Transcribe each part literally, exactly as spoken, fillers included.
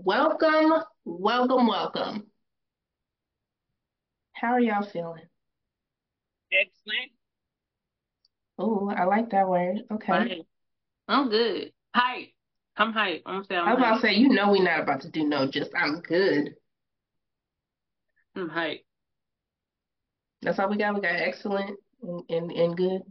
Welcome, welcome, welcome. How are y'all feeling? Excellent. Oh, I like that word. Okay. Right. I'm good. Hype. I'm hype. I'm gonna say I I'm was about hype. to say, you know we're not about to do no just I'm good. I'm hype. That's all we got. We got excellent and, and, and good.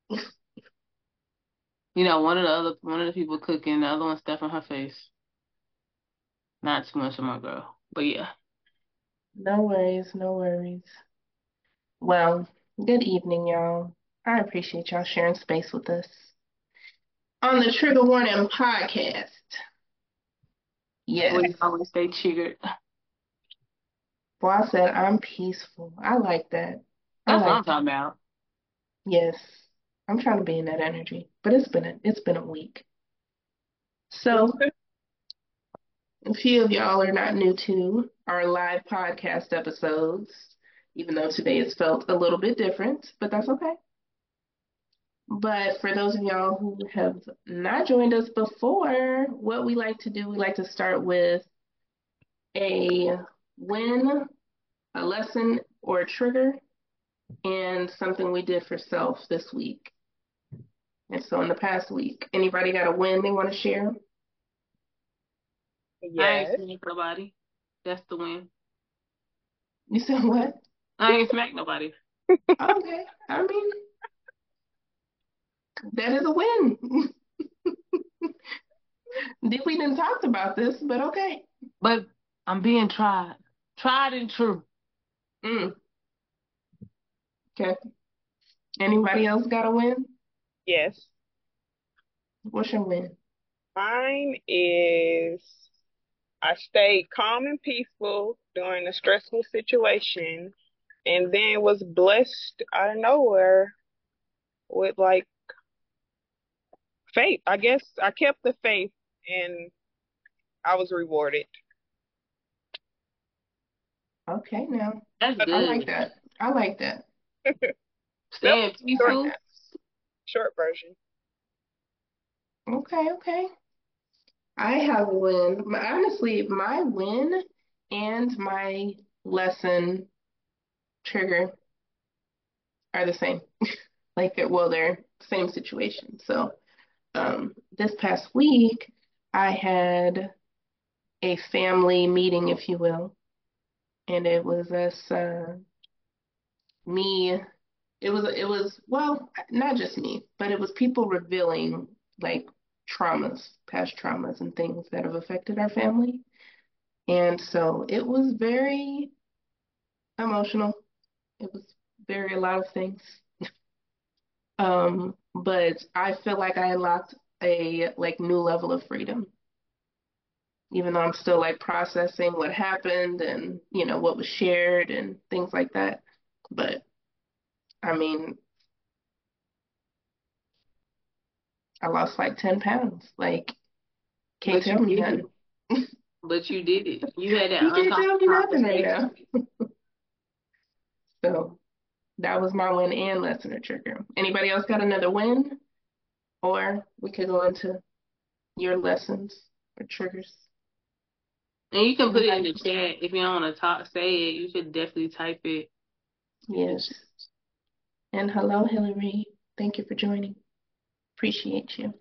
You know, one of the other one of the people cooking, the other one stuffing her face. Not too much of my girl. But yeah. No worries, no worries. Well, good evening, y'all. I appreciate y'all sharing space with us on the Trigger Warning podcast. Yes. We always stay triggered. Well, I said I'm peaceful. I like that. I That's what I'm like that. talking about. Yes. I'm trying to be in that energy, but it's been a, it's been a week. So a few of y'all are not new to our live podcast episodes, even though today has felt a little bit different, but that's okay. But for those of y'all who have not joined us before, what we like to do, we like to start with a win, a lesson, or a trigger, and something we did for self this week. And so in the past week, anybody got a win they want to share? I ain't Yes. smack nobody. That's the win. You said what? I ain't smack nobody. Okay. I mean, that is a win. We didn't talk about this, but okay. But I'm being tried. Tried and true. Mm, okay. Anybody else got a win? Yes. What's your win? Mine is I stayed calm and peaceful during a stressful situation and then was blessed out of nowhere with like faith. I guess I kept the faith and I was rewarded. Okay, now That's I like good. that. I like that. That Staying was I short like peaceful. that. short version. Okay, okay. I have a win. My- Honestly, my win and my lesson trigger are the same. Like, well, they're same situation. So, um, this past week, I had a family meeting, if you will, and it was us, uh, me. It was, it was, well, not just me, but it was people revealing like traumas, past traumas, and things that have affected our family. And so it was very emotional. It was very a lot of things. Um, but I feel like I unlocked a like new level of freedom, even though I'm still like processing what happened and you know what was shared and things like that. But I mean, I lost like ten pounds. Like, can't But you tell me did it. nothing. But you did it. You had that You can't uncomfortable tell me nothing right conversation. now. So that was my win and lesson or trigger. Anybody else got another win? Or we could go into your lessons or triggers. And you can put it in Anybody? the chat if you don't want to talk, say it. You should definitely type it. Yes. And hello, Hillary. Thank you for joining. Appreciate you.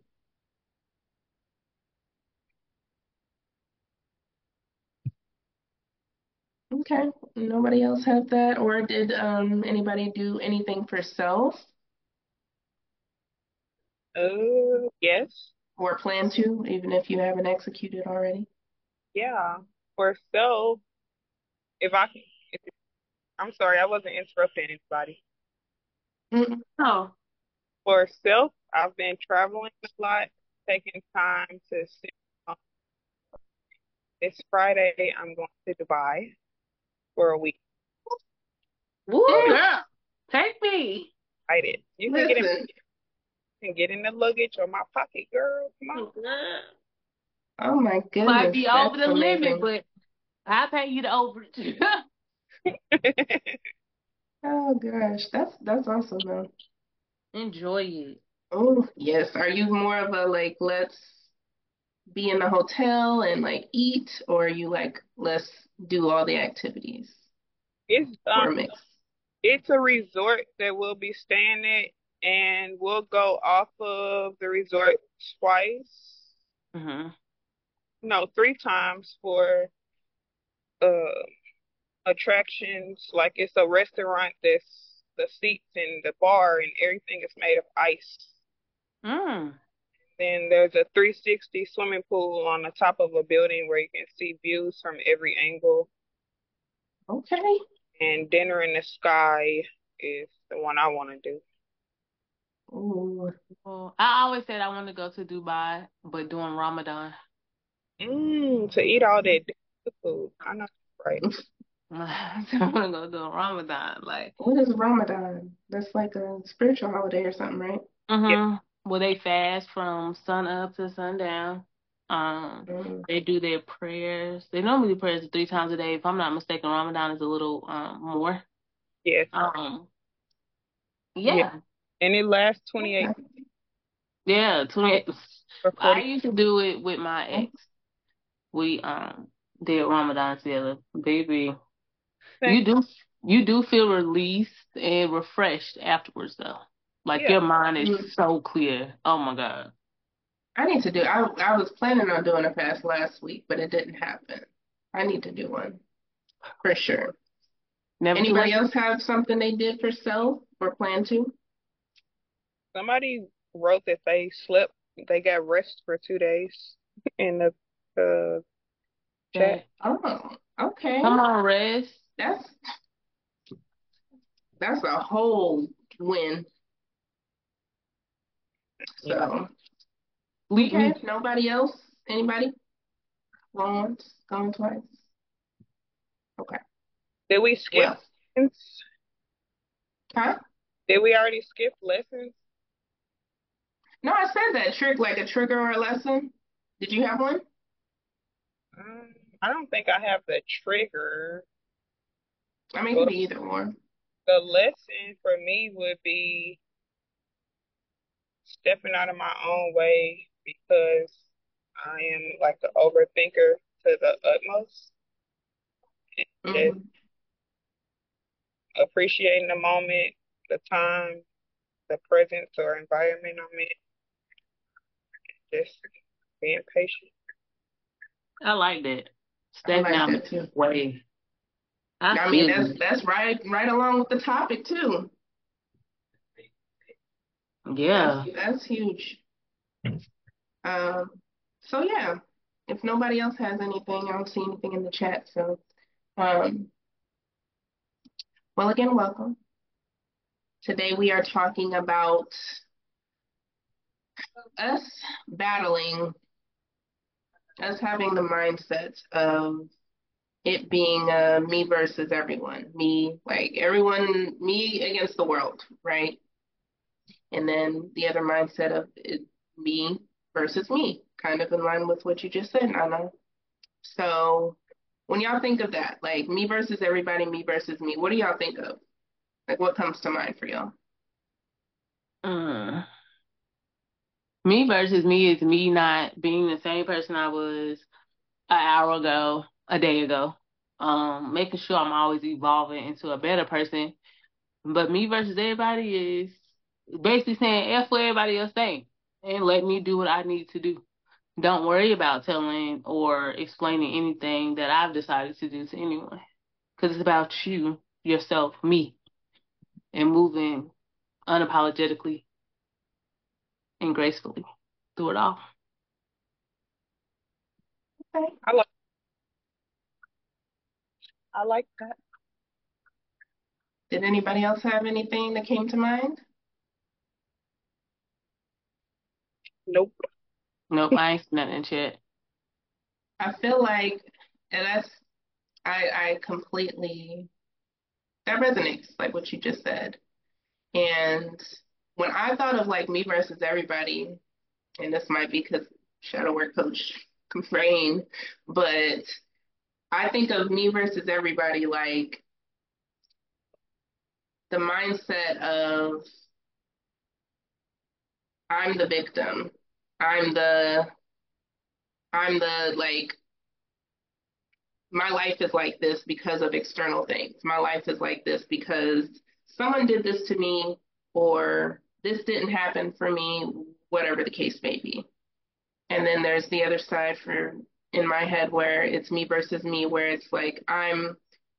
Okay. Nobody else have that? Or did um anybody do anything for self Uh, yes. or plan to, even if you haven't executed already? Yeah. For self, if I can, if, I'm sorry, I wasn't interrupting anybody. Mm, Oh, For self, I've been traveling a lot, taking time to sit. This Friday, I'm going to Dubai for a week. woo, mm. girl, take me. Excited. You can get in, Listen. you can get in the luggage or my pocket, girl. Come Girl. Oh my Might goodness, be over that's the limit, amazing. but I pay you the overage. on. Oh gosh, that's that's awesome though. Enjoy it. Oh yes. Are you more of a like let's be in the hotel and like eat, or are you like, let's do all the activities, It's um or a mix? it's a resort that we'll be staying at, and we'll go off of the resort twice, Mhm. no, three times for uh attractions. Like it's a restaurant that's the seats and the bar and everything is made of ice. Mm. Then there's a three sixty swimming pool on the top of a building where you can see views from every angle. Okay. And dinner in the sky is the one I want to do. Ooh. Well, I always said I want to go to Dubai, but during Ramadan. Mmm, to eat all that good food. I know, right? I want to go during Ramadan. Like, What is Ramadan? That's like a spiritual holiday or something, right? Yeah, mm-hmm. Well, they fast from sun up to sundown. Um, Mm. they do their prayers. They normally do prayers three times a day. If I'm not mistaken, Ramadan is a little um more. yes, Um, yeah. yeah, And it lasts twenty-eight Okay. yeah. twenty-eight. or I forty. used to do it with my ex. We um did Ramadan together. Baby, you do you do feel released and refreshed afterwards though. Like Yeah, your mind is Mm. so clear. Oh my God. I need to do. I I was planning on doing a fast last week, but it didn't happen. I need to do one for sure. Never too Anybody late. else have something they did for self or plan to? somebody wrote that they slept, they got rest for two days in the uh, chat. That Oh, okay. come on, rest. That's that's a whole win. Yeah. So, Sleep okay. me. Nobody else? Anybody? Going once, going twice. Okay. Did we skip Well, lessons? huh? Did we already skip lessons? No, I said that trick, like a trigger or a lesson. Did you have one? Um, I don't think I have the trigger. I mean, it could But be either or. the lesson for me would be stepping out of my own way because I am like an overthinker to the utmost. And just Hmm. appreciating the moment, the time, the presence or environment I'm in. Just being patient. I like that. I Step like down that too. way. I I mean, feel that's you. that's right, right along with the topic too. That's Yeah. that's huge. Um, so yeah, if nobody else has anything, I don't see anything in the chat. So, um, well, again, welcome. Today we are talking about us battling, us having the mindset of it being uh, me versus everyone, me like everyone, me against the world, right? And then the other mindset of it, me versus me, kind of in line with what you just said, Nana. So when y'all think of that, like me versus everybody, me versus me, what do y'all think of? Like what comes to mind for y'all? Mm. Me versus me is me not being the same person I was an hour ago, a day ago. Um, making sure I'm always evolving into a better person. But me versus everybody is basically saying F what everybody else think and let me do what I need to do. Don't worry about telling or explaining anything that I've decided to do to anyone. Because it's about you, yourself, me, and moving unapologetically and gracefully through it all. Okay. I like I like that. Did anybody else have anything that came to mind? Nope. Nope, I ain't seen nothing in chat. I feel like, and that's, I, I completely, that resonates, like what you just said. And when I thought of like me versus everybody, and this might be because shadow work coach brain, but I think of me versus everybody like the mindset of I'm the victim. I'm the I'm the like my life is like this because of external things. My life is like this because someone did this to me or this didn't happen for me, whatever the case may be. And then there's the other side for in my head where it's me versus me, where it's like I'm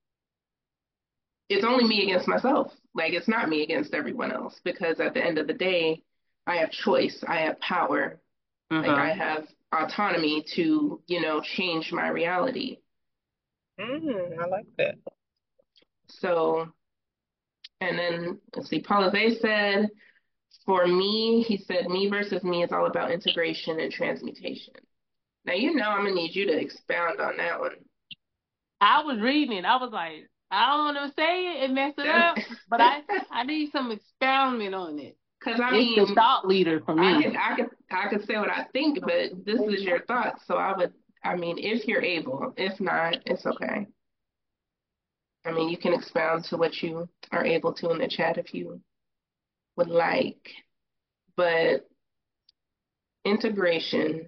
it's only me against myself. Like it's not me against everyone else because at the end of the day, I have choice, I have power, like I Mm-hmm. have autonomy to, you know, change my reality. Mm, I like that. So, and then let's see, Paula Vey said, for me, he said, me versus me is all about integration and transmutation. Now, you know, I'm gonna need you to expound on that one. I was reading it. I was like, I don't want to say it and mess it That's up, but I I need some expoundment on it. because I It's the mean, thought leader for I me. could, I could, I could say what I think, but this is your thoughts. So I would, I mean, if you're able, if not, it's okay. I mean, you can expound to what you are able to in the chat if you would like, but integration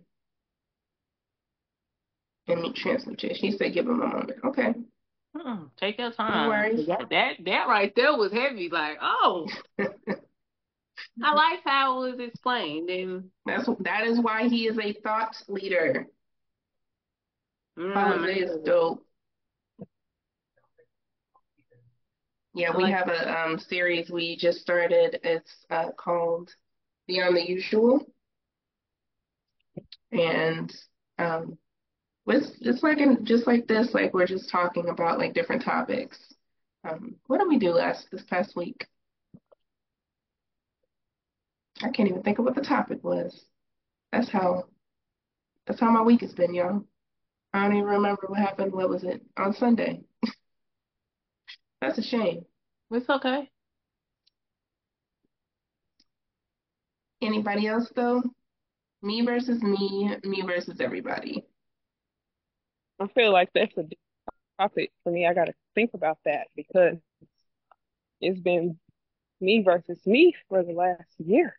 and transmutation. He said, give him a moment. Okay, Mm-mm, take your no time. worries. That that that right there was heavy. Like, oh, I like how it was explained, and That's that is why he is a thought leader. mm, Holiday is dope. Yeah, I we like. have a um, series we just started. It's uh, called Beyond the Usual, and um, it's it's like in, just like this. Like we're just talking about like different topics. Um, what did we do last this past week? I can't even think of what the topic was. That's how that's how my week has been, y'all. I don't even remember what happened. What was it on Sunday? That's a shame. It's okay. Anybody else though? Me versus me, me versus everybody. I feel like that's a deep topic for me. I got to think about that because it's been me versus me for the last year.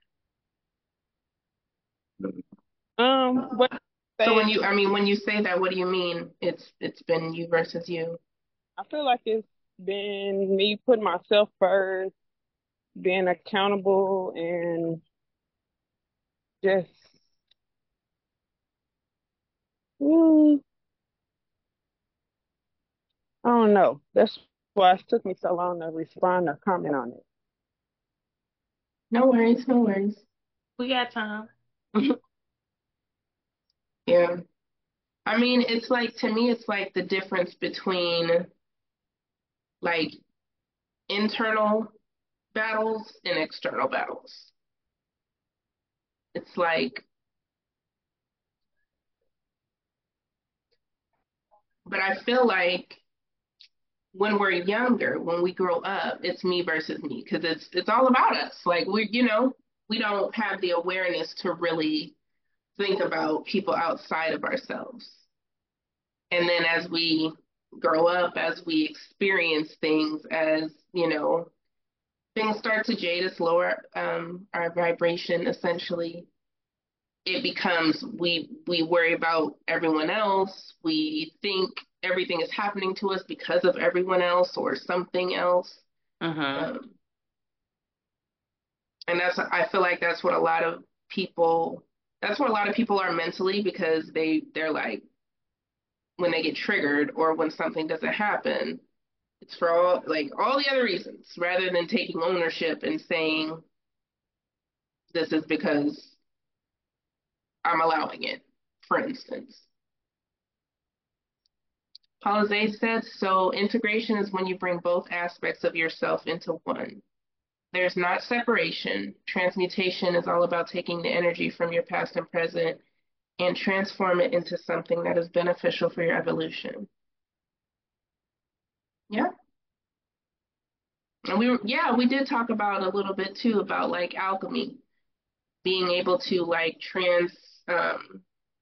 Um, but So when say you, I mean, when you say that, what do you mean? It's it's been you versus you. I feel like it's been me putting myself first, being accountable, and just mm, I don't know. That's why it took me so long to respond or comment on it. No worries, no worries. We got time. Yeah. I mean, it's like to me, it's like the difference between like internal battles and external battles. It's like, but I feel like when we're younger, when we grow up, it's me versus me because it's it's all about us. Like we, you know, we don't have the awareness to really think about people outside of ourselves. And then as we grow up, as we experience things, as you know, things start to jade us, lower um, our vibration. Essentially, it becomes we we worry about everyone else. We think everything is happening to us because of everyone else or something else. Mm-hmm. Um, and that's I feel like that's what a lot of people that's what a lot of people are mentally because they they're like when they get triggered or when something doesn't happen, it's for all like all the other reasons rather than taking ownership and saying this is because I'm allowing it, for instance. Paula Zay said, so integration is when you bring both aspects of yourself into one. There's not separation. Transmutation is all about taking the energy from your past and present and transform it into something that is beneficial for your evolution. Yeah. And we were, yeah, we did talk about a little bit too about like alchemy, being able to like trans, um,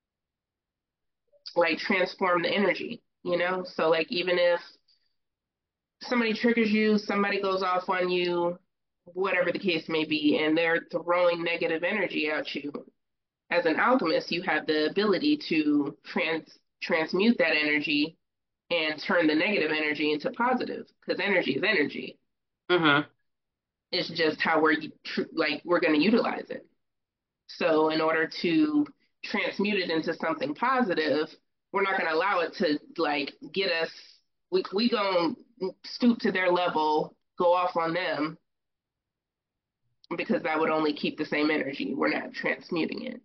like transform the energy, you know? So like even if somebody triggers you, somebody goes off on you, whatever the case may be, and they're throwing negative energy at you, as an alchemist, you have the ability to trans transmute that energy and turn the negative energy into positive because energy is energy. Mm-hmm. It's just how we're like we're going to utilize it. So in order to transmute it into something positive, we're not going to allow it to like get us. We we gonna stoop to their level, go off on them because that would only keep the same energy. We're not transmuting it.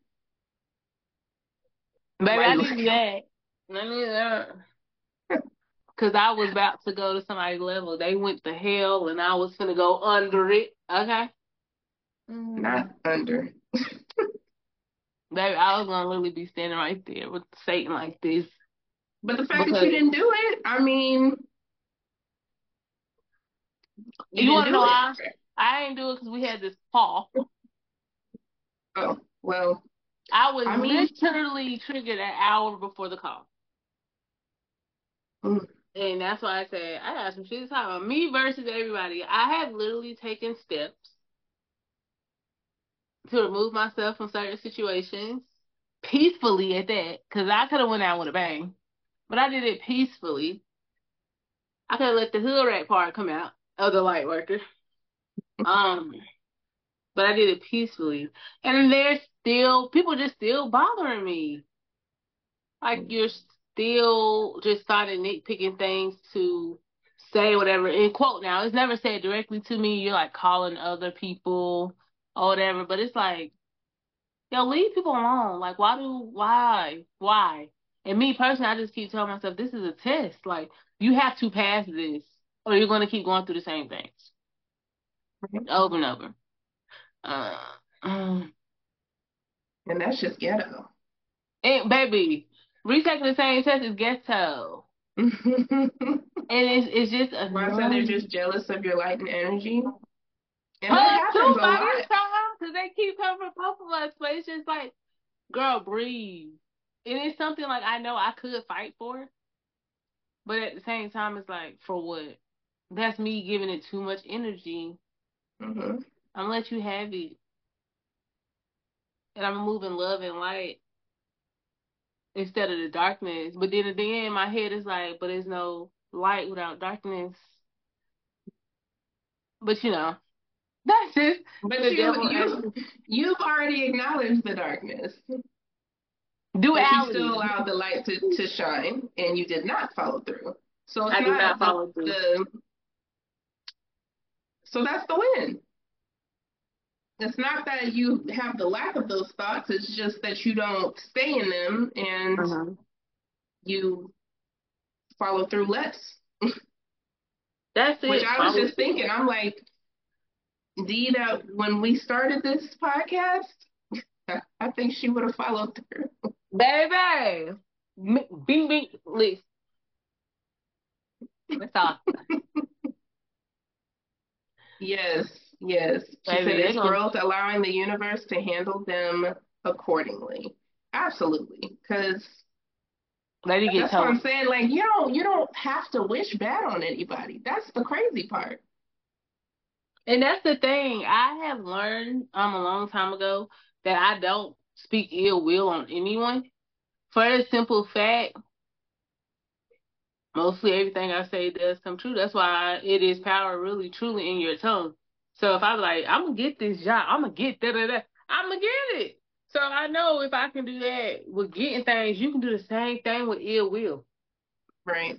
Baby, Why I you? need that. I need that. Cause I was about to go to somebody's level. They went to hell, and I was gonna go under it. Okay. Mm. Not under. Baby, I was gonna literally be standing right there with Satan like this. But the fact that Because you didn't do it, I mean, you you didn't want to know do why? it. I didn't do it because we had this call. Oh, well, I was I mean, literally triggered an hour before the call. mm, And that's why I said I got some shit to talk about. Me versus everybody. I have literally taken steps to remove myself from certain situations peacefully at that, because I could have went out with a bang, but I did it peacefully. I could have let the hood rat part come out of the light worker, um, but I did it peacefully. And there's still people just still bothering me. Like you're still just starting nitpicking things to say whatever in quote. Now it's never said directly to me. You're like calling other people or whatever, but it's like, yo, leave people alone. Like, why do, why, why? And me personally, I just keep telling myself, this is a test. Like, you have to pass this, or you're going to keep going through the same things over and over. Uh, mm. and that's just ghetto. And baby, retaking the same test is ghetto. Why And it's it's just I said they're annoying. just jealous of your light and energy, and that Us happens too a by lot. this time, because they keep coming for both of us. But it's just like, girl, breathe. It is something like I know I could fight for, but at the same time, it's like, for what? That's me giving it too much energy. Mm-hmm. I'm gonna let you have it, and I'm moving love and light instead of the darkness. But then at the end, my head is like, but there's no light without darkness. But you know, that's just But the you devil you and you've already acknowledged the darkness, but you still duality. allowed the light to, to shine, and you did not follow through. So it's I did not not the follow through. the so that's the win. It's not that you have the lack of those thoughts. It's just that you don't stay in them and Mhm. you follow through less. That's Which it. I was Follow just through. thinking, I'm like, Dee, that when we started this podcast, I think she would have followed through. Baby. M- Bing, bing, list. That's all. Yes, yes. She Baby, said they're it's going to growth, allowing the universe to handle them accordingly. Absolutely, because let it get that's what I'm told. saying. Like you don't you don't have to wish bad on anybody. That's the crazy part. And that's the thing. I have learned um a long time ago that I don't speak ill will on anyone. For the simple fact, mostly everything I say does come true. That's why it is power really truly in your tongue. So if I'm like, I'm gonna get this job, I'm gonna get da da da, I'm gonna get it. So I know if I can do that with getting things, you can do the same thing with ill will. Right.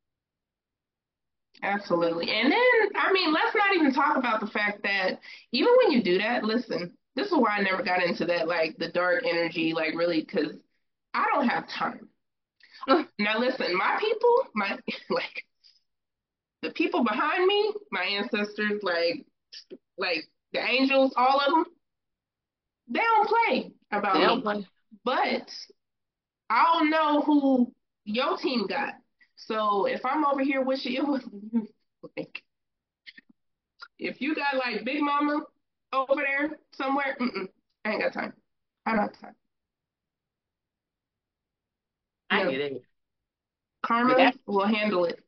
Absolutely. And then, I mean, let's not even talk about the fact that even when you do that, listen, this is why I never got into that, like the dark energy, like really, because I don't have time. Now, listen, my people, my, like, the people behind me, my ancestors, like, like the angels, all of them, they don't play They about don't me. play. But I'll know who your team got. So if I'm over here wishing it was like, if you got like Big Mama over there somewhere, mm-mm, I ain't got time. I don't have time. I No, get it. But karma that's will handle it.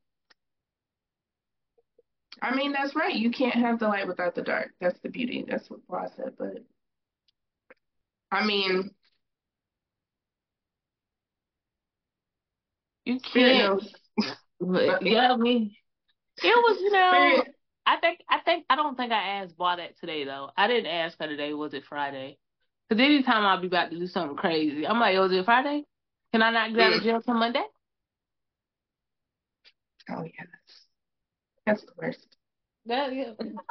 I mean, that's right. You can't have the light without the dark. That's the beauty. That's what Paul said. But I mean, You Spirit can't. knows. But, yeah, I mean, it was, you know, Spirit. I think, I think, I don't think I asked Boy that today, though. I didn't ask her today, was it Friday? Because anytime I'll be about to do something crazy, I'm like, was it Friday? Can I not get out of Mm. jail till Monday? Oh yeah, that's that's the worst. That, yeah.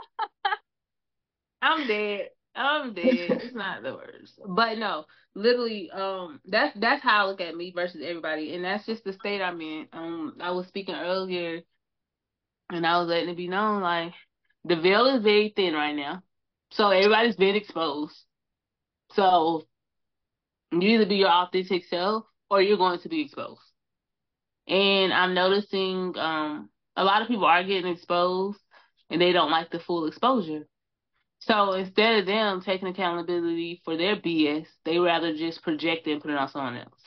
I'm dead. I'm dead. It's not the worst. But no, literally, um, that's that's how I look at me versus everybody. And that's just the state I'm in. Um, I was speaking earlier and I was letting it be known, like, the veil is very thin right now. So everybody's been exposed. So you either be your authentic self or you're going to be exposed. And I'm noticing um a lot of people are getting exposed and they don't like the full exposure. So instead of them taking accountability for their B S, they rather just project it and put it on someone else.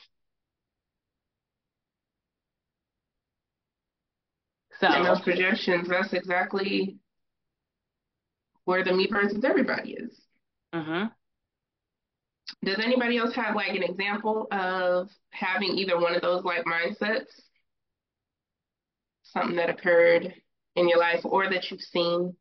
And So, those projections, that's exactly where the me versus everybody is. mhm. Does anybody else have like an example of having either one of those like mindsets? Something that occurred in your life or that you've seen?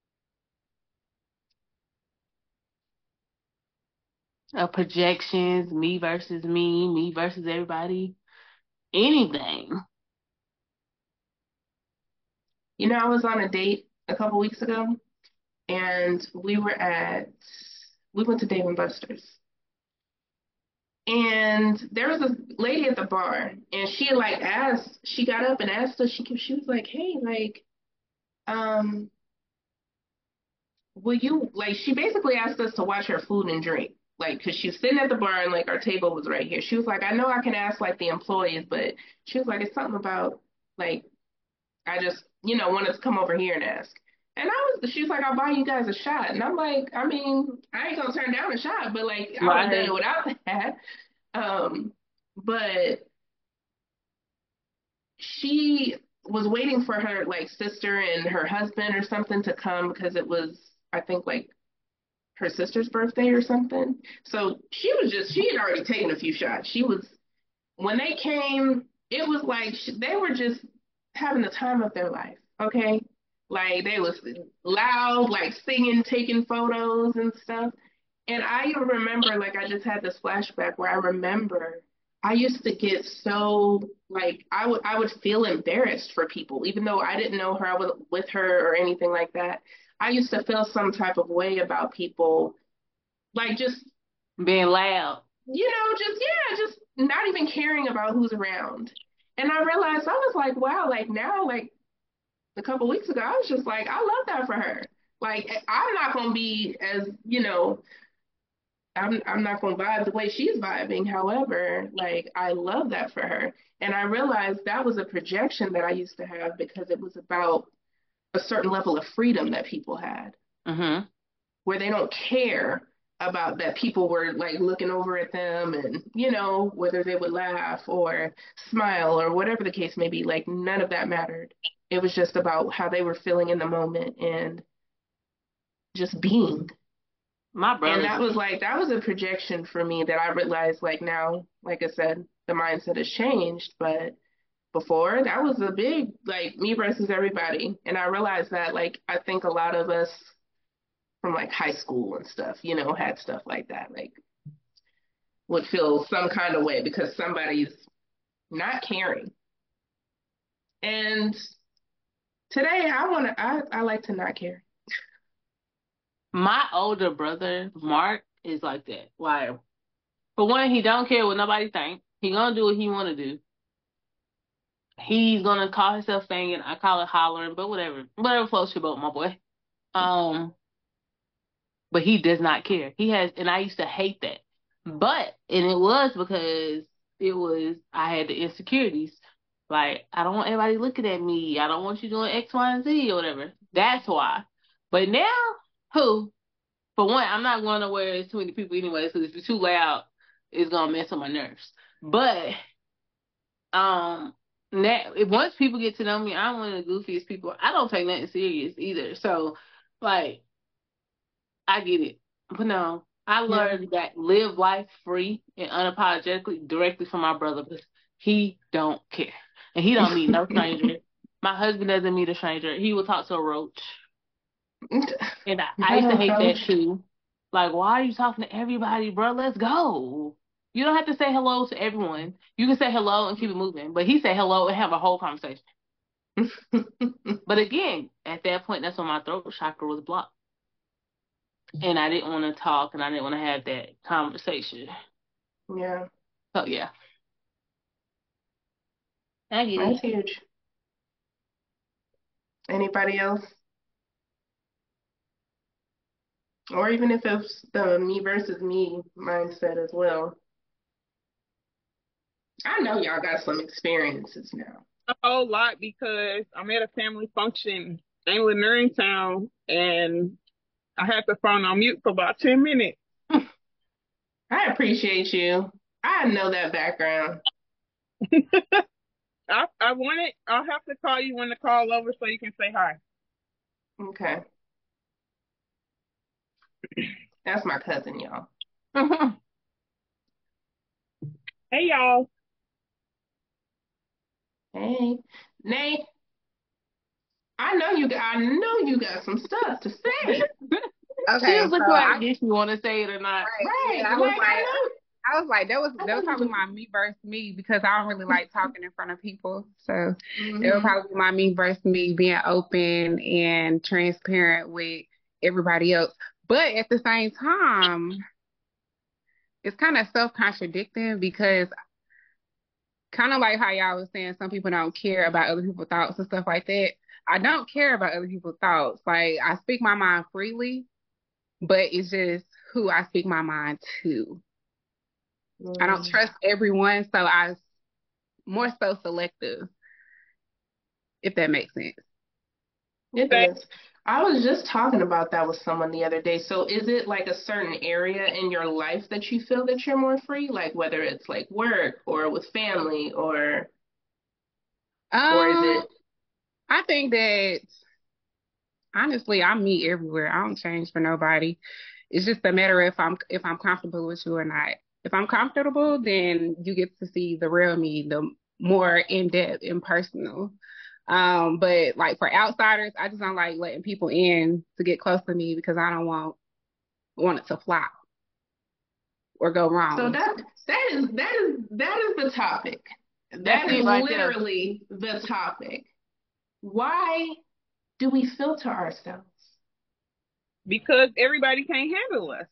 Uh, projections, me versus me, me versus everybody, anything. You know, I was on a date a couple weeks ago and we were at, we went to Dave and Buster's. And there was a lady at the bar, and she like asked, she got up and asked us, she she was like, hey, like, um, will you like? She basically asked us to watch her food and drink, like, cause she was sitting at the bar and like our table was right here. She was like, I know I can ask like the employees, but she was like, it's something about like I just you know wanted to come over here and ask. And I was, she was like, I'll buy you guys a shot, and I'm like, I mean, I ain't gonna turn down a shot, but like I would have done it Right. without that. Um, but she was waiting for her like sister and her husband or something to come because it was I think like her sister's birthday or something. So she was just she had already taken a few shots. She was when they came, it was like sh they were just having the time of their life. Okay, like they was loud, like singing, taking photos and stuff. And I remember, like, I just had this flashback where I remember I used to get so, like, I would I would feel embarrassed for people, even though I didn't know her, I was with her or anything like that. I used to feel some type of way about people, like, just, Being loud. you know, just, yeah, just not even caring about who's around. And I realized I was like, wow, like, now, like, a couple weeks ago, I was just like, I love that for her. Like, I'm not going to be as, you know, I'm I'm not gonna vibe the way she's vibing. However, like I love that for her. And I realized that was a projection that I used to have because it was about a certain level of freedom that people had, Mhm. where they don't care about that people were like looking over at them and, you know, whether they would laugh or smile or whatever the case may be. Like none of that mattered. It was just about how they were feeling in the moment and just being. My And brother. that was like that was a projection for me that I realized like now, like I said, the mindset has changed. But before that was a big like me versus everybody. And I realized that like I think a lot of us from like high school and stuff, you know, had stuff like that, like would feel some kind of way because somebody's not caring. And today I wanna I, I like to not care. My older brother, Mark, is like that. Like, for one, he don't care what nobody think. He gonna do what he wanna do. He's gonna call himself singing. I call it hollering, but whatever. Whatever floats your boat, my boy. Um, but he does not care. He has, and I used to hate that. But, and it was because it was, I had the insecurities. Like, I don't want everybody looking at me. I don't want you doing X, Y, and Z or whatever. That's why. But now, who? For one, I'm not going to where there's too many people anyway, so if it's too loud, it's gonna mess with my nerves. But um, that if once people get to know me, I'm one of the goofiest people. I don't take nothing serious either. So, like, I get it. But no, I Yeah. learned that live life free and unapologetically directly from my brother. He don't care. And he don't meet no stranger. My husband doesn't meet a stranger. He will talk to a roach. And I, I used to hate that too. Like, why are you talking to everybody, bro? Let's go. You don't have to say hello to everyone. You can say hello and keep it moving. But he said hello and have a whole conversation. But again, at that point, that's when my throat chakra was blocked. And I didn't want to talk and I didn't want to have that conversation. Yeah. So, yeah. I get That's it. huge. Anybody else? Or even if it's the me versus me mindset as well. I know y'all got some experiences now. A whole lot because I'm at a family function in Lanier Town and I had the phone on mute for about ten minutes. I appreciate you. I know that background. I I want it. I'll have to call you when the call over so you can say hi. Okay. That's my cousin, y'all. Hey, y'all. Hey. Nate. I know you got I know you got some stuff to say. Okay, She was so like, I guess you want to say it or not. Right, Right. yeah, I was Like, like, I know. I was like, that was I that know was you probably do. my me versus me because I don't really like talking in front of people. So Mhm. that would probably be my me versus me, being open and transparent with everybody else. But at the same time, it's kind of self-contradicting because kind of like how y'all was saying, some people don't care about other people's thoughts and stuff like that. I don't care about other people's thoughts. Like, I speak my mind freely, but it's just who I speak my mind to. I don't Mm. trust everyone, so I more so selective, if that makes sense. It Say, does. I was just talking about that with someone the other day. So is it like a certain area in your life that you feel that you're more free? Like whether it's like work or with family or or is Um, it I think that honestly, I'm me everywhere. I don't change for nobody. It's just a matter of if I'm if I'm comfortable with you or not. If I'm comfortable, then you get to see the real me, the more in depth and personal. Um, but like for outsiders, I just don't like letting people in to get close to me because I don't want want it to flop or go so wrong. that that is that is that is the topic. That's That is it right there. literally the topic. Why do we filter ourselves? because everybody can't handle us.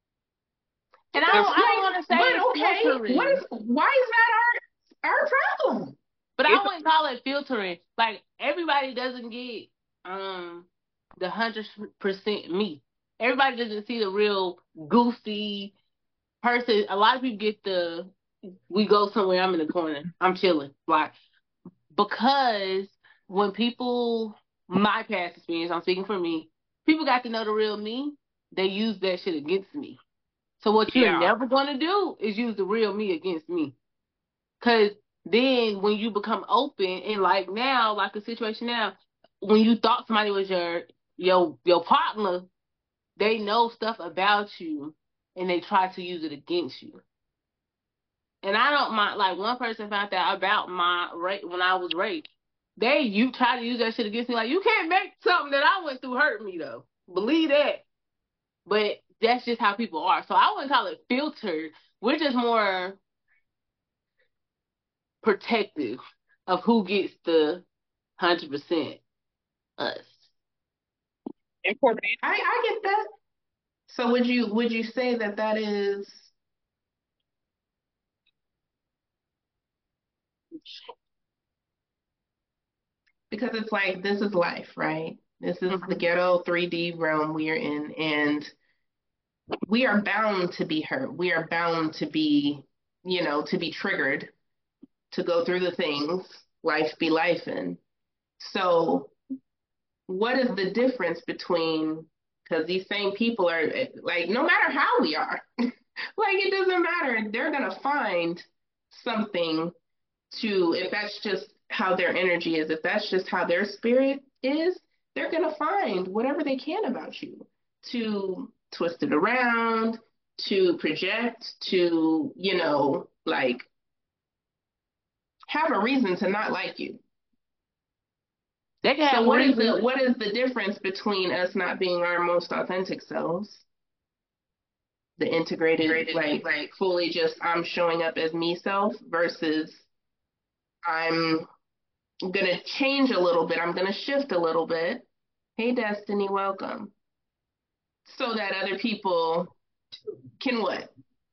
And I If don't, I don't want to say But it's okay, what filtering, is why is that our our problem? but I it's wouldn't call it filtering. Like, everybody doesn't get um the hundred percent me. Everybody doesn't see the real goofy person. A lot of people get the we go somewhere. I'm in the corner. I'm chilling. Like, because when people, my past experience, I'm speaking for me. People got to know the real me. They use that shit against me. So what you're yeah. never gonna do is use the real me against me. Cause then when you become open and like now, like the situation now, when you thought somebody was your your your partner, they know stuff about you and they try to use it against you. And I don't mind, like one person found out about my rape when I was raped. They you try to use that shit against me. Like, you can't make something that I went through hurt me though. Believe that. But that's just how people are. So I wouldn't call it filtered. We're just more protective of who gets the hundred percent us. Important. I I get that. So would you would you say that that is because it's like this is life, right? This is the Mm-hmm. ghetto three D realm we are in, and we are bound to be hurt. We are bound to be, you know, to be triggered, to go through the things, life be life in. So what is the difference between because these same people are like no matter how we are, like it doesn't matter, they're gonna find something to if that's just how their energy is, if that's just how their spirit is, they're going to find whatever they can about you to twist it around, to project, to, you know, like have a reason to not like you. They can So have what is reasons. the what is the difference between us not being our most authentic selves, the integrated, like like fully just I'm showing up as me self, versus I'm gonna change a little bit, I'm gonna shift a little bit. Hey Destiny, welcome. So that other people can what?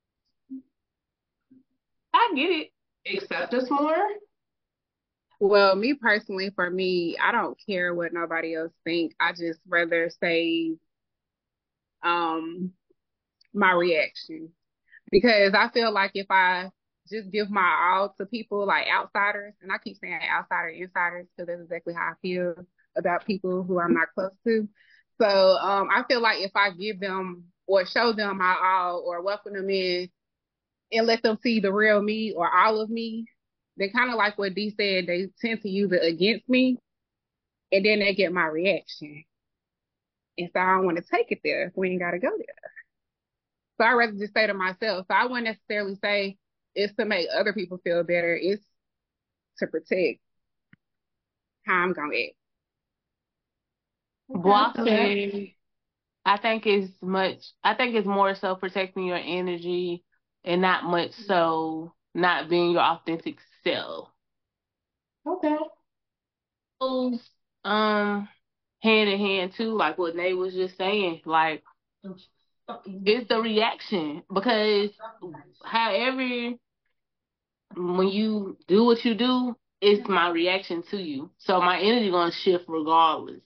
I get it. Accept us more? Well, me personally, for me, I don't care what nobody else think. I just rather say um my reaction. Because I feel like if I just give my all to people like outsiders, and I keep saying outsider insiders because that's exactly how I feel about people who I'm not close to. So um, I feel like if I give them or show them my all or welcome them in and let them see the real me or all of me, then kind of like what Dee said, they tend to use it against me, and then they get my reaction. And so I don't want to take it there. We ain't got to go there. So I'd rather just say to myself. So I wouldn't necessarily say it's to make other people feel better. It's to protect how I'm going to act. Bossy, I think it's much, I think it's more so protecting your energy and not much so not being your authentic self. Okay. So, um, hand in hand too, like what Nate was just saying, like it's the reaction because however when you do what you do, it's my reaction to you. So my energy gonna shift regardless.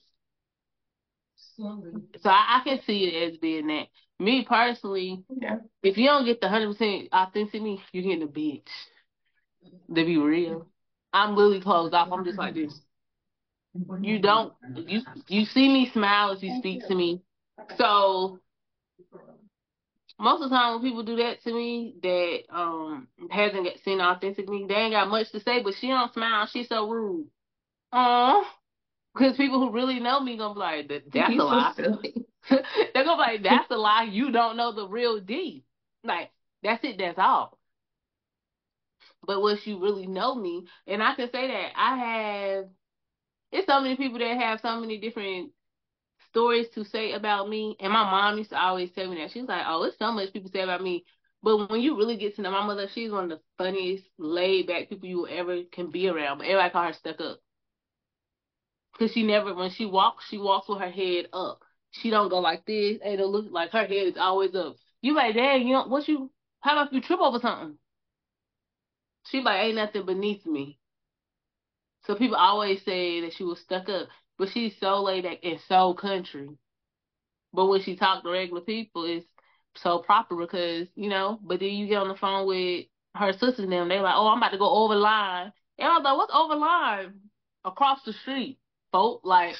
So I, I can see it as being that. Me personally, Yeah. if you don't get the hundred percent authentic me, you're getting a bitch. To be real, I'm really closed off. I'm just like this. You don't you you see me smile as you speak to me. So most of the time when people do that to me that um hasn't got, seen authentic me, they ain't got much to say, but she don't smile. She's so rude. Aw. Because people who really know me gonna be like, that, that's He's a so lie. silly. They're gonna be like, that's a lie. You don't know the real D. Like, that's it, that's all. But once you really know me, and I can say that I have, it's so many people that have so many different stories to say about me. And my mom used to always tell me that. She's like, oh, it's so much people say about me. But when you really get to know my mother, she's one of the funniest, laid back people you ever can be around. But everybody call her stuck up. Because she never, when she walks, she walks with her head up. She don't go like this. And it look like her head is always up. You like, dang, you know, what you, how about if you trip over something? She like, ain't nothing beneath me. So people always say that she was stuck up. But she's so laid back and so country. But when she talk to regular people, it's so proper because, you know, but then you get on the phone with her sisters and them, they like, oh, I'm about to go over line. And I was like, what's over line? Across the street, folk. Like,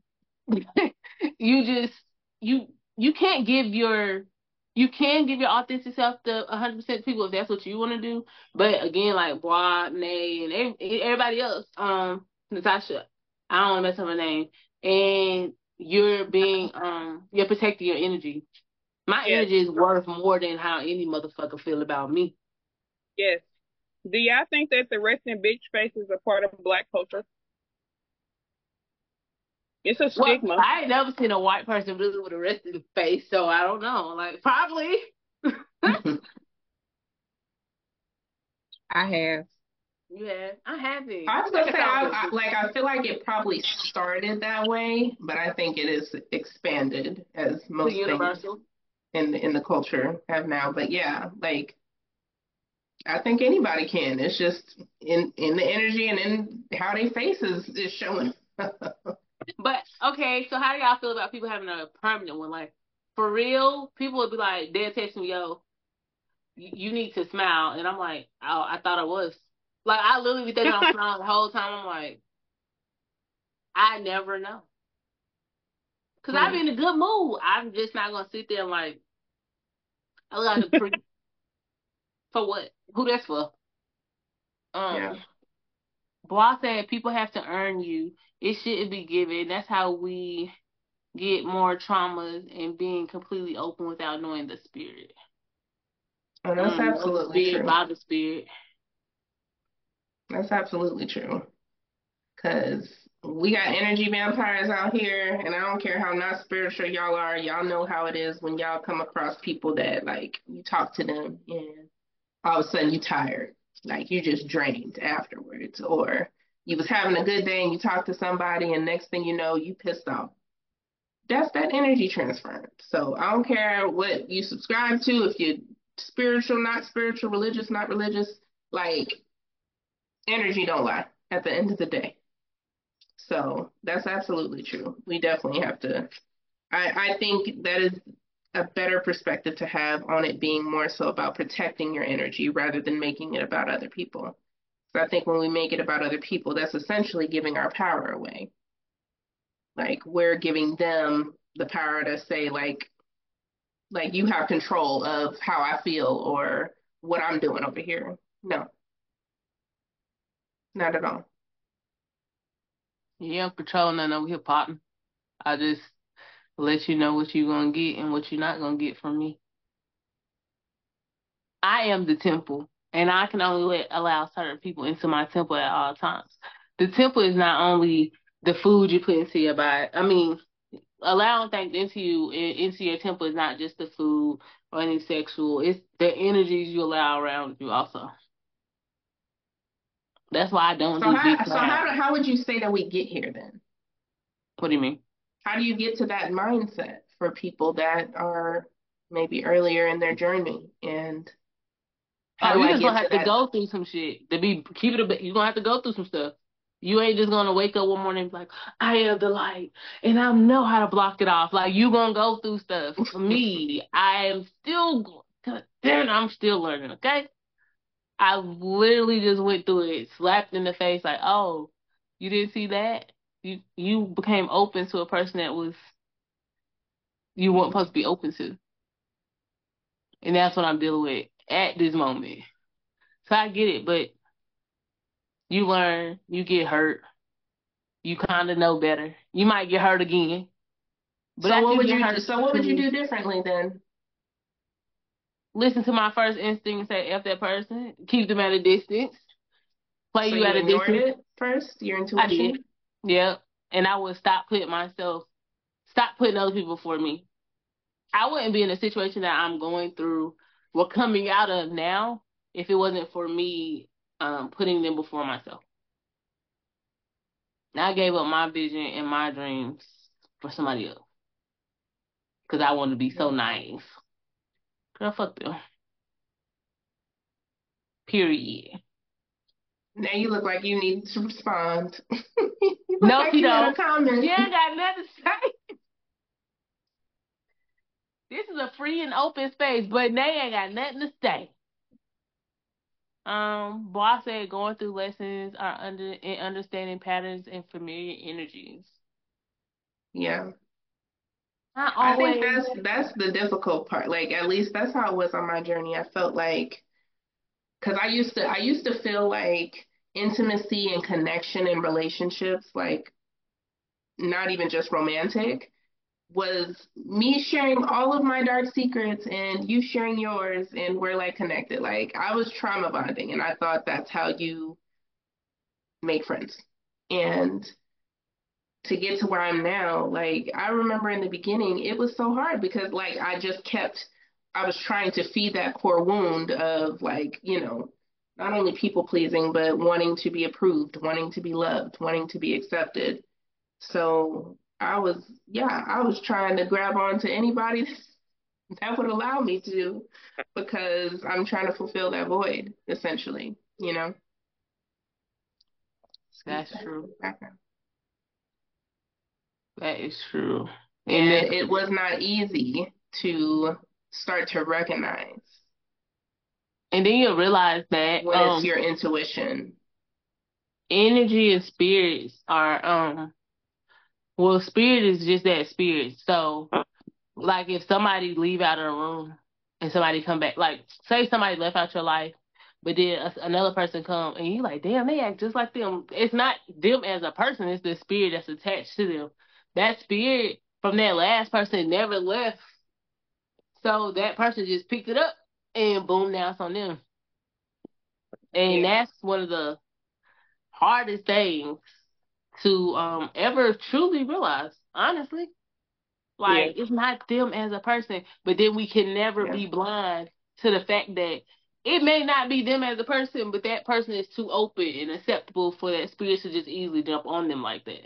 you just, you, you can't give your, you can give your authentic self to one hundred percent people if that's what you want to do. But again, like Bois, Nay, and every, everybody else, um, Natasha, I don't want to mess up her name. And you're being, um, you're protecting your energy. My Yes. energy is worth more than how any motherfucker feel about me. Yes. Do y'all think that the resting bitch face is a part of Black culture? It's a Well, stigma. I ain't never seen a white person really with a resting face, so I don't know. Like, probably. I have. You have? I haven't. I was gonna say, I, I, like, I feel like it probably started that way, but I think it is expanded as most things Universal. in in the culture have now. But yeah, like, I think anybody can. It's just in in the energy and in how they faces is showing. But okay, so how do y'all feel about people having a permanent one? Like, for real, people would be like, they'll text me, yo, you, you need to smile, and I'm like, oh, I thought I was. Like, I literally be thinking I'm smiling the whole time. I'm like, I never know. Because I'm in a good mood. I'm just not going to sit there and like, I look like a creep. For what? Who that's for? Um, Yeah. Bois said people have to earn you. It shouldn't be given. That's how we get more traumas and being completely open without knowing the spirit. Oh, that's Mm, absolutely spirit true. by the spirit. That's absolutely true. Because we got energy vampires out here, and I don't care how not spiritual y'all are, y'all know how it is when y'all come across people that, like, you talk to them and all of a sudden you tired. Like, you just drained afterwards. Or you was having a good day and you talk to somebody, and next thing you know, you pissed off. That's that energy transference. So I don't care what you subscribe to, if you're spiritual, not spiritual, religious, not religious, like, energy don't lie at the end of the day. So that's absolutely true. We definitely have to. I, I think that is a better perspective to have on it being more so about protecting your energy rather than making it about other people. So I think when we make it about other people, that's essentially giving our power away. Like we're giving them the power to say like, like you have control of how I feel or what I'm doing over here. No, not at all. Yeah, I'm controlling none over here, partner. I just let you know what you're going to get and what you're not going to get from me. I am the temple, and I can only let, allow certain people into my temple at all times. The temple is not only the food you put into your body. I mean, allowing things into you, into your temple is not just the food or any sexual. It's the energies you allow around you also. That's why I don't So do how big so how do, how would you say that we get here then? What do you mean? How do you get to that mindset for people that are maybe earlier in their journey? And how Oh, do you're I just get gonna to have to that? go through some shit. To be keep it a bit, you're gonna have to go through some stuff. You ain't just gonna wake up one morning and be like, I am the light, and I know how to block it off. Like you gonna go through stuff. For me, I am still, damn, I'm still learning. Okay, I literally just went through it, slapped in the face, like, oh, you didn't see that? You you became open to a person that was you weren't supposed to be open to, and that's what I'm dealing with at this moment. So I get it, but you learn, you get hurt, you kind of know better. You might get hurt again, but So after what you would get you hurt so what would you to do differently then? listen to my first instinct and say F that person, keep them at a distance, play So you you at a ignored distance. it first, your I did. intuition? Yeah. And I would stop putting myself, stop putting other people before me. I wouldn't be in a situation that I'm going through, or coming out of now, if it wasn't for me um, putting them before myself. I gave up my vision and my dreams for somebody else because I wanted to be so nice. Girl, fuck them. Period. Now you look like you need to respond. You look No, like she you got a don't. comment. She ain't got nothing to say. This is a free and open space, but they ain't got nothing to say. Um, Boss said going through lessons are under in understanding patterns and familiar energies. Yeah. Not I think always. that's that's the difficult part. Like at least that's how it was on my journey. I felt like because I used to I used to feel like intimacy and connection in relationships, like not even just romantic, was me sharing all of my dark secrets and you sharing yours and we're like connected. Like I was trauma bonding and I thought that's how you make friends. And to get to where I'm now, like I remember in the beginning, it was so hard because like I just kept, I was trying to feed that core wound of like, you know, not only people pleasing, but wanting to be approved, wanting to be loved, wanting to be accepted. So I was, yeah, I was trying to grab on to anybody that would allow me to because I'm trying to fulfill that void, essentially, you know? Excuse That's true. that. That is true. And And then, it was not easy to start to recognize and then you'll realize that when it's um your intuition. energy and spirits are um well spirit is just that spirit. So like if somebody leave out of the room and somebody come back, like say somebody left out your life, but then a, another person come and you like, damn, they act just like them. It's not them as a person; it's the spirit that's attached to them. That spirit from that last person never left, so that person just picked it up and boom, now it's on them. And Yeah. that's one of the hardest things to um ever truly realize, honestly. Yeah. Like, it's not them as a person, but then we can never Yeah. be blind to the fact that it may not be them as a person, but that person is too open and acceptable for that spirit to just easily jump on them like that.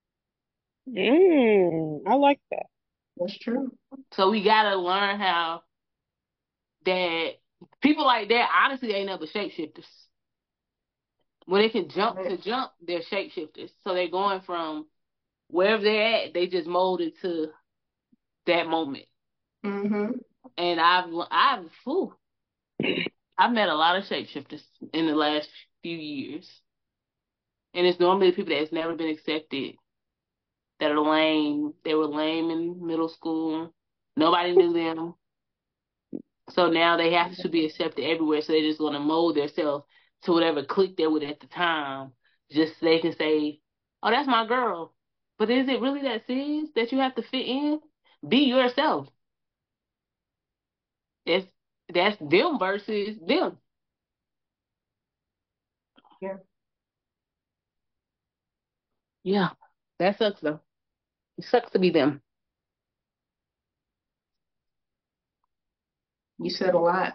Mm, I like that. That's true. So we gotta learn how that people like that honestly ain't never shapeshifters. When they can jump Right. to jump, they're shapeshifters. So they're going from wherever they're at, they just molded to that moment. Mm-hmm. And I've I've whew, I've met a lot of shapeshifters in the last few years. And it's normally the people that's never been accepted, that are lame. They were lame in middle school. Nobody knew them. So now they have to be accepted everywhere. So they're just going to mold themselves to whatever clique they're with at the time. Just so they can say, oh, that's my girl. But is it really that serious that you have to fit in? Be yourself. It's, that's them versus them. Yeah. Yeah. That sucks, though. It sucks to be them. You said a lot.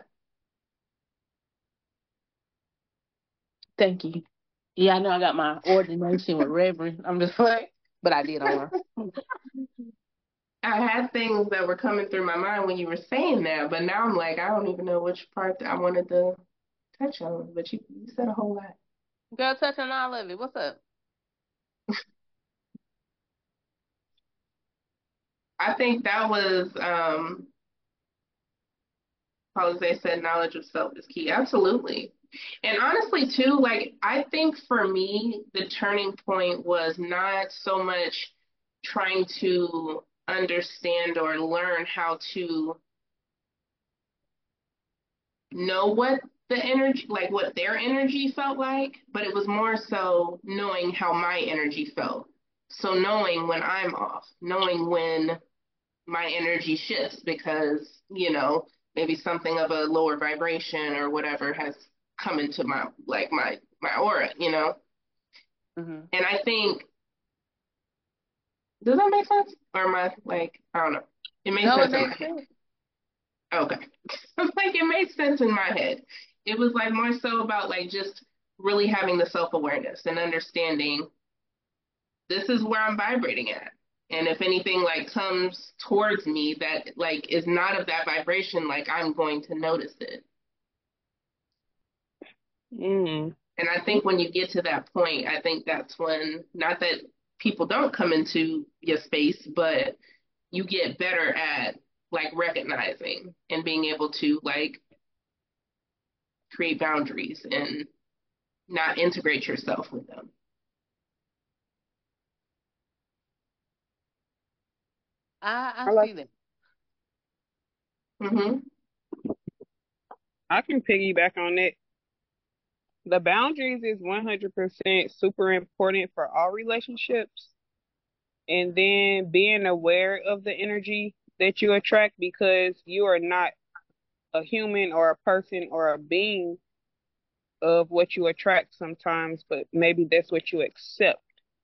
Thank you. Yeah, I know I got my ordination with Reverend. I'm just like, but I did on her. I had things that were coming through my mind when you were saying that, but now I'm like, I don't even know which part I wanted to touch on. But you, you said a whole lot. Girl, touch on all of it. What's up? I think that was um Jose said knowledge of self is key. Absolutely. And honestly, too, like, I think for me, the turning point was not so much trying to understand or learn how to know what the energy, like what their energy felt like, but it was more so knowing how my energy felt. So knowing when I'm off, knowing when my energy shifts because, you know, maybe something of a lower vibration or whatever has come into my, like my, my aura, you know? Mm-hmm. And I think, does that make sense? Or am I like, I don't know. It made No, it sense in my makes head. sense. Okay. I'm like, it made sense in my head. It was like more so about like just really having the self-awareness and understanding this is where I'm vibrating at. And if anything like comes towards me that like is not of that vibration, like I'm going to notice it. Mm. And I think when you get to that point, I think that's when, not that people don't come into your space, but you get better at like recognizing and being able to like create boundaries and not integrate yourself with them. I I I like. see that. Mm-hmm. I can piggyback on that. The boundaries is one hundred percent super important for all relationships. And then being aware of the energy that you attract because you are not a human or a person or a being of what you attract sometimes, but maybe that's what you accept.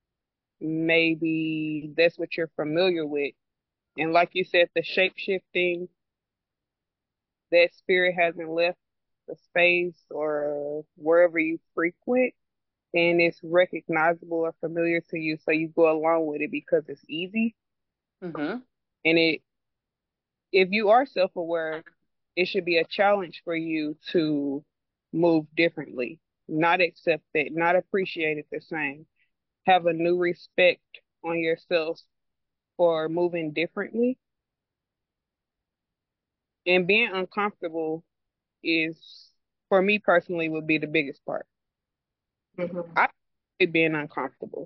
Maybe that's what you're familiar with. And like you said, the shape shifting, that spirit hasn't left the space or wherever you frequent, and it's recognizable or familiar to you, so you go along with it because it's easy. Mm-hmm. And it, if you are self-aware, it should be a challenge for you to move differently, not accept it, not appreciate it the same. Have a new respect on yourself for moving differently. And being uncomfortable is, for me personally, would be the biggest part. Mm-hmm. I hate being uncomfortable,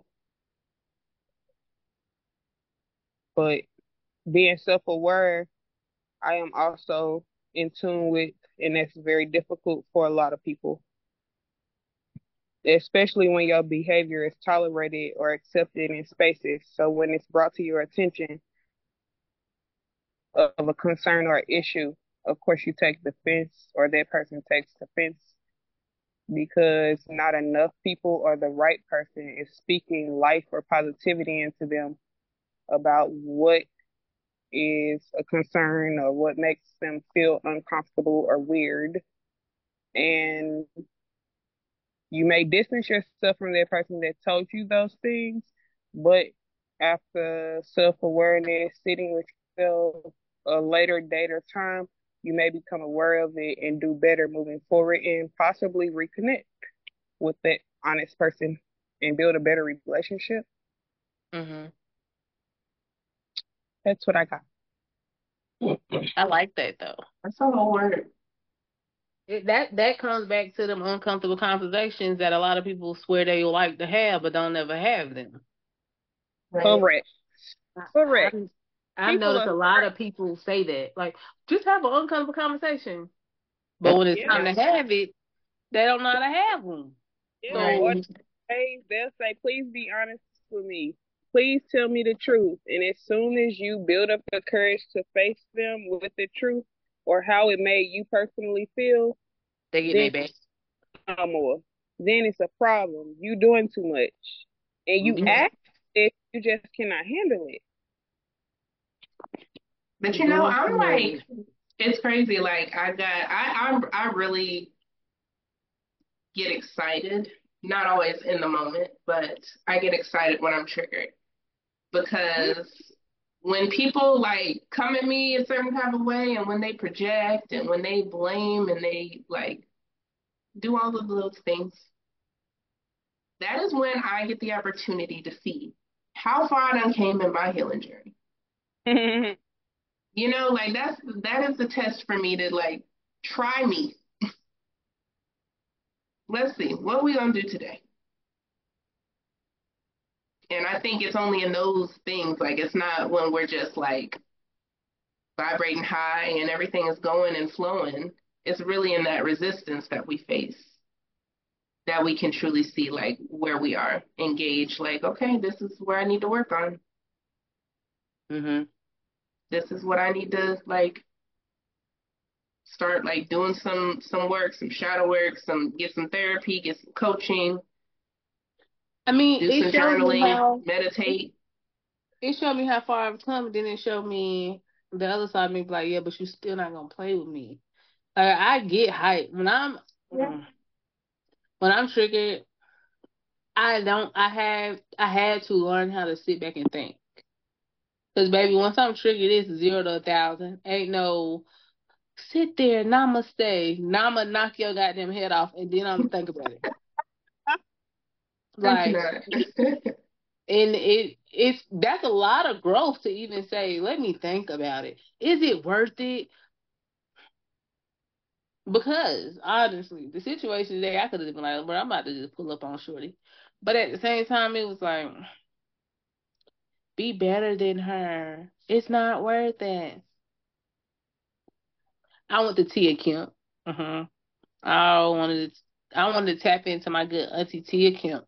but being self-aware, I am also in tune with, and that's very difficult for a lot of people, especially when your behavior is tolerated or accepted in spaces. So when it's brought to your attention of a concern or issue, of course you take defense, or that person takes defense. because not enough people or the right person is speaking life or positivity into them about what is a concern or what makes them feel uncomfortable or weird. And you may distance yourself from that person that told you those things, but after self-awareness, sitting with yourself a later date or time, you may become aware of it and do better moving forward and possibly reconnect with that honest person and build a better relationship. Mhm. That's what I got. I like that though. That's a whole word. It, that that comes back to them uncomfortable conversations that a lot of people swear they like to have, but don't ever have them. Right. Correct. I, Correct. I, I People noticed are a lot of people say that, like, just have an uncomfortable conversation. But when it's yeah, time to have it, they don't know how to have one. yeah. Right. Or So they they'll say, please be honest with me. Please tell me the truth. And as soon as you build up the courage to face them with the truth or how it made you personally feel, they get then their back. no more. Then it's a problem. You doing too much. And you You act if you just cannot handle it. But you know, doing too I'm like, much. it's crazy. Like I got, I, I, I really get excited. Not always in the moment, but I get excited when I'm triggered because when people like come at me a certain type of way, and when they project, and when they blame, and they like do all of those things, that is when I get the opportunity to see how far I done came in my healing journey. You know, like that's that is the test for me to like try me. Let's see, what are we gonna do today? And I think it's only in those things, like it's not when we're just like vibrating high and everything is going and flowing. It's really in that resistance that we face that we can truly see like where we are engaged, like, okay, this is where I need to work on. Mhm. This is what I need to like start like doing some some work, some shadow work, some get some therapy, get some coaching, I mean, do it some showed me journaling, how meditate. it showed me how far I've come, then it showed me the other side of me be like, yeah, but you still not gonna play with me. Like I get hyped when I'm Yeah. mm, when I'm triggered. I don't. I have. I had to learn how to sit back and think. Cause baby, once I'm triggered, it's zero to a thousand. Ain't no sit there, namaste, nama knock your goddamn head off, and then I'm think about it. That's Like, not. and it it's that's a lot of growth to even say. Let me think about it. Is it worth it? Because honestly, the situation today, I could have been like, "Bro, I'm about to just pull up on Shorty," but at the same time, it was like, be better than her. It's not worth it. I went to Tia Kemp. Uh-huh. I wanted to, I wanted to tap into my good auntie Tia Kemp.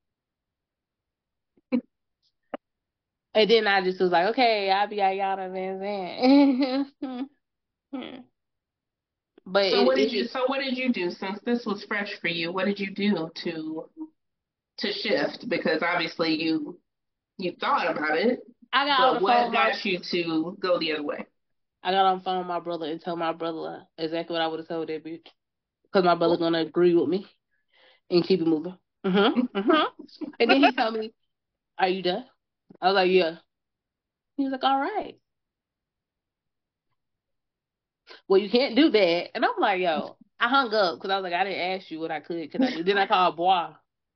And then I just was like, okay, I'll be Ayana Van Zandt. But So it, what did you it, so what did you do since this was fresh for you? What did you do to to shift? Because obviously you you thought about it, I got on but the phone what with my, got you to go the other way? I got on the phone with my brother and told my brother exactly what I would have told that bitch. Because my brother gonna agree with me and keep it moving. Mm-hmm. Mm-hmm. And then he told me, are you done? I was like, yeah. He was like, all right. Well, you can't do that. And I'm like, yo, I hung up because I was like, I didn't ask you what I could, could I do. Then I called Bois.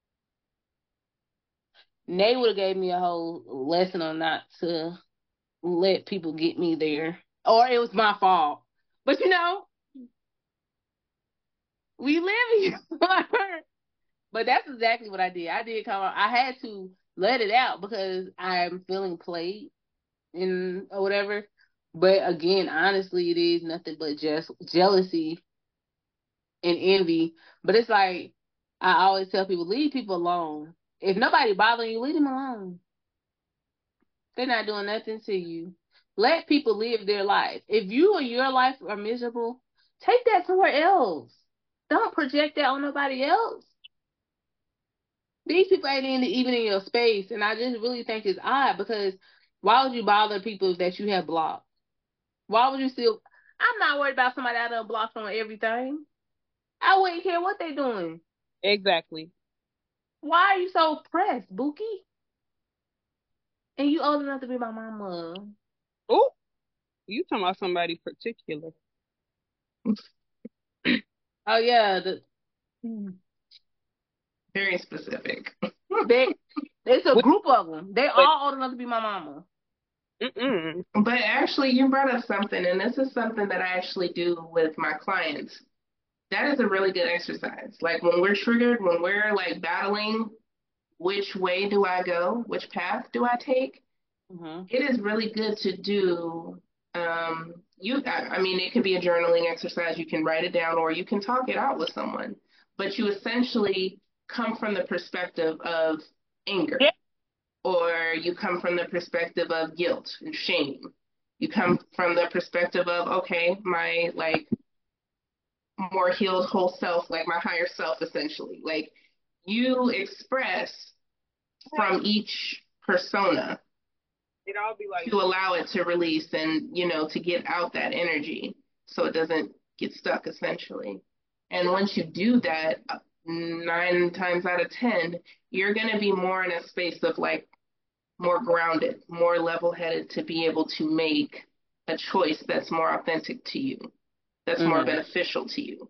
Nate would have gave me a whole lesson on not to let people get me there. Or it was my fault. But you know, we live here. But that's exactly what I did. I did come out. I had to let it out because I'm feeling played and or whatever. But again, honestly, it is nothing but just jealousy and envy. But it's like I always tell people, leave people alone. If nobody bothering you, leave them alone. They're not doing nothing to you. Let people live their life. If you or your life are miserable, take that somewhere else. don't project that on nobody else. These people ain't in, even in your space, and I just really think it's odd because why would you bother people that you have blocked? Why would you still? I'm not worried about somebody I done blocked on everything. I wouldn't care what they doing. Exactly. Why are you so pressed, Bookie? And you old enough to be my mama. Oh, you talking about somebody particular. Oh yeah, the, Very specific. they it's a Which- group of them. They all old enough to be my mama. Mm-mm. But actually, you brought up something, and this is something that I actually do with my clients. That is a really good exercise. Like when we're triggered, when we're like battling, which way do I go? Which path do I take? Mm-hmm. It is really good to do. Um, you, I, I mean, it could be a journaling exercise. You can write it down, or you can talk it out with someone. But you essentially come from the perspective of anger. Yeah. Or you come from the perspective of guilt and shame. You come from the perspective of, okay, my like more healed whole self, like my higher self, essentially. Like you express from each persona It all be like to allow it to release and, you know, to get out that energy so it doesn't get stuck, essentially. And once you do that, nine times out of ten, you're going to be more in a space of like more grounded, more level-headed to be able to make a choice that's more authentic to you, that's more Mhm. beneficial to you.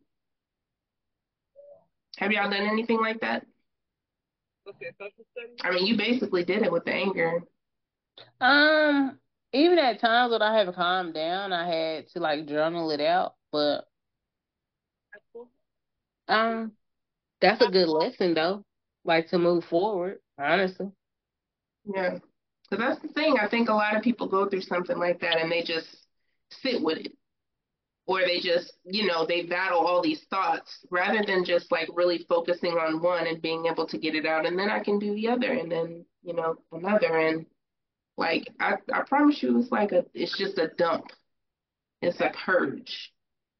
Have y'all done anything like that? okay, social studies. I mean, you basically did it with the anger. Um, even at times when I haven't calmed down, I had to like journal it out. But That's cool. um, that's a good lesson though. Like to move forward, honestly. Yeah. Because that's the thing. I think a lot of people go through something like that and they just sit with it. Or they just, you know, they battle all these thoughts rather than just like really focusing on one and being able to get it out. And then I can do the other and then, you know, another. And like, I, I promise you, it's like a, it's just a dump. It's a purge.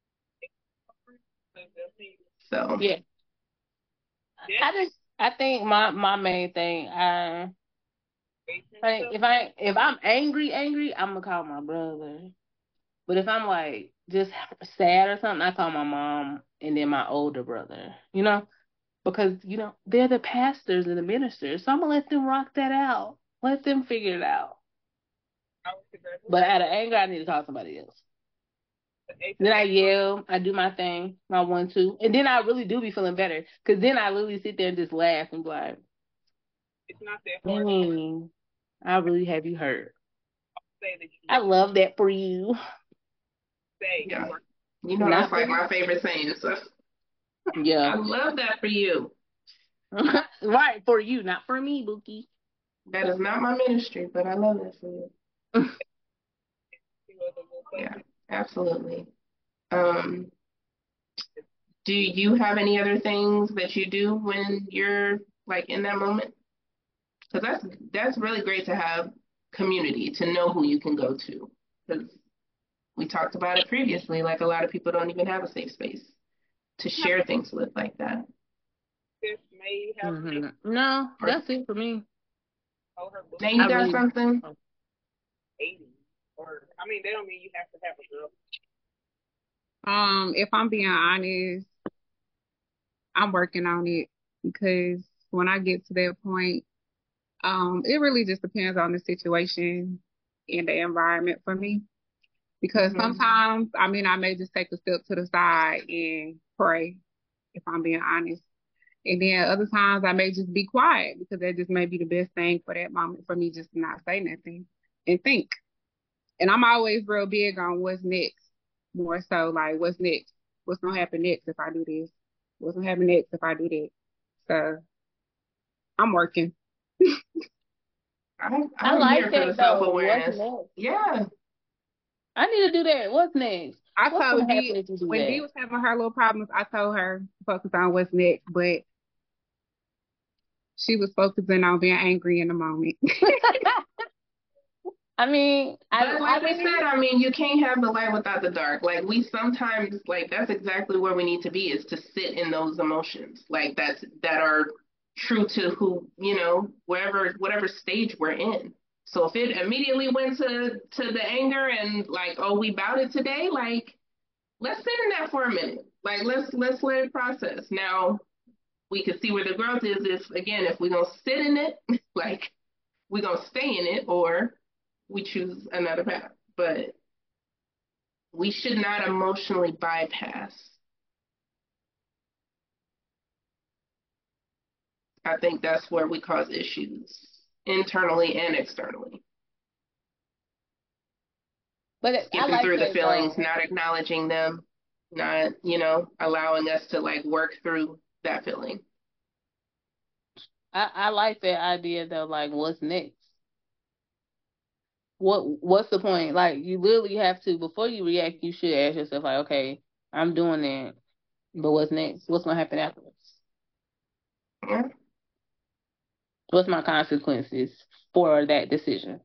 So, Yeah. I just I think my my main thing, I like if I if I'm angry, angry, I'm gonna call my brother. But if I'm like just sad or something, I call my mom and then my older brother. You know, because you know they're the pastors and the ministers, so I'm gonna let them rock that out. Let them figure it out. But out of anger, I need to call somebody else. Then I yell, I do my thing, my one two, and then I really do be feeling better because then I literally sit there and just laugh and be like, It's not that hard. dang, I really have you hurt. Say that you I love that for you. say yeah. you are You know, Not that's like for my favorite saying. So, I yeah. love that for you. Right, for you, not for me, Bookie. That is not my ministry, but I love that for you. Yeah, absolutely. Um, do you have any other things that you do when you're like in that moment? Because that's that's really great to have community, to know who you can go to. Because we talked about it previously, like a lot of people don't even have a safe space to share things with like that. just may have hmm No, that's it for me. told her book Now you I got really- something? eighty. Or I mean they don't mean you have to have a girl. Um, if I'm being honest, I'm working on it because when I get to that point, um, it really just depends on the situation and the environment for me. Because Mhm. sometimes, I mean, I may just take a step to the side and pray, if I'm being honest. And then other times I may just be quiet because that just may be the best thing for that moment for me just to not say nothing and think. And I'm always real big on what's next, more so like what's next? What's gonna happen next if I do this? What's gonna happen next if I do that? So I'm working. I, I I'm like here for that the though. self-awareness. What's next? Yeah. I need to do that. What's next? I What's told gonna happen Dee if you do when that? Dee was having her little problems, I told her to focus on what's next, but she was focusing on being angry in the moment. I mean, I But I like we mean, said, I mean, you can't have the light without the dark. Like we sometimes, like that's exactly where we need to be is to sit in those emotions, like that's that are true to who, you know, wherever, whatever stage we're in. So if it immediately went to to the anger and like, oh, we bout it today, like let's sit in that for a minute. Like let's let's let it process. Now we can see where the growth is if again, if we're gonna sit in it, like we're gonna stay in it, or we choose another path. But we should not emotionally bypass. I think that's where we cause issues internally and externally. but I Skipping like through the that feelings, though. not acknowledging them, not, you know, allowing us to like work through that feeling. I, I like that idea though. Like, what's next? What What's the point? Like, you literally have to before you react. You should ask yourself, like, okay, I'm doing that, but what's next? What's gonna happen afterwards? Yeah. What's my consequences for that decision?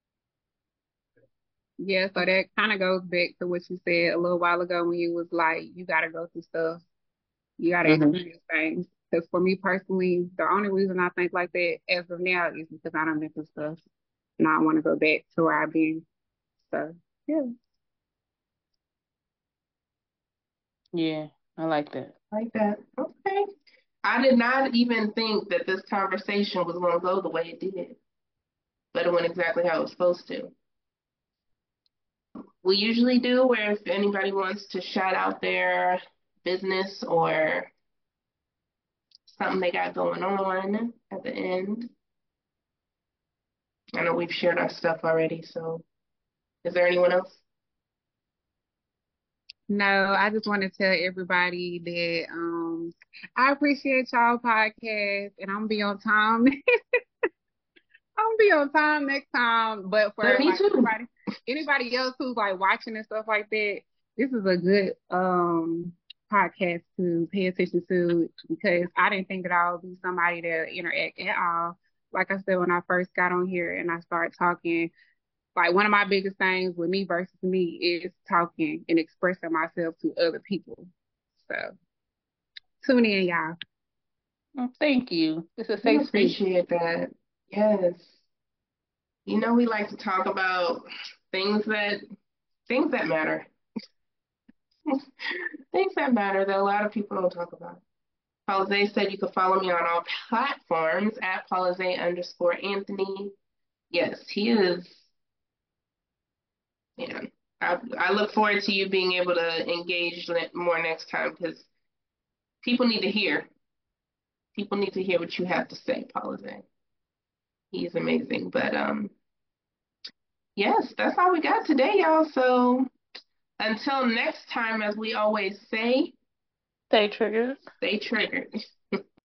Yeah, so that kind of goes back to what you said a little while ago when you was like, you gotta go through stuff, you gotta Mm-hmm. experience things. Because for me personally, the only reason I think like that as of now is because I done been through stuff and I want to go back to where I've been. So yeah, Yeah, I like that. Like that. Okay. I did not even think that this conversation was going to go the way it did, but it went exactly how it was supposed to. We usually do where if anybody wants to shout out their business or something they got going on at the end. I know we've shared our stuff already, so is there anyone else? no, I just want to tell everybody that um I appreciate y'all podcast and I'm gonna be on time. I'm gonna be on time next time. But But for me like too. anybody anybody else who's like watching and stuff like that, this is a good um podcast to pay attention to because I didn't think that I would be somebody to interact at all. Like I said, when I first got on here and I started talking, like one of my biggest things with me versus me is talking and expressing myself to other people. So tune in, y'all. Well, thank you. It's a We safe space. appreciate that. Yes. You know, we like to talk about things that things that matter. Things that matter that a lot of people don't talk about. Paulizay said you can follow me on all platforms at Paulizay underscore Anthony. Yes, he is. Yeah, I, I look forward to you being able to engage more next time because people need to hear. People need to hear what you have to say, Paulizay. He's amazing. But um, yes, that's all we got today, y'all. So until next time, as we always say, Stay triggered. stay triggered.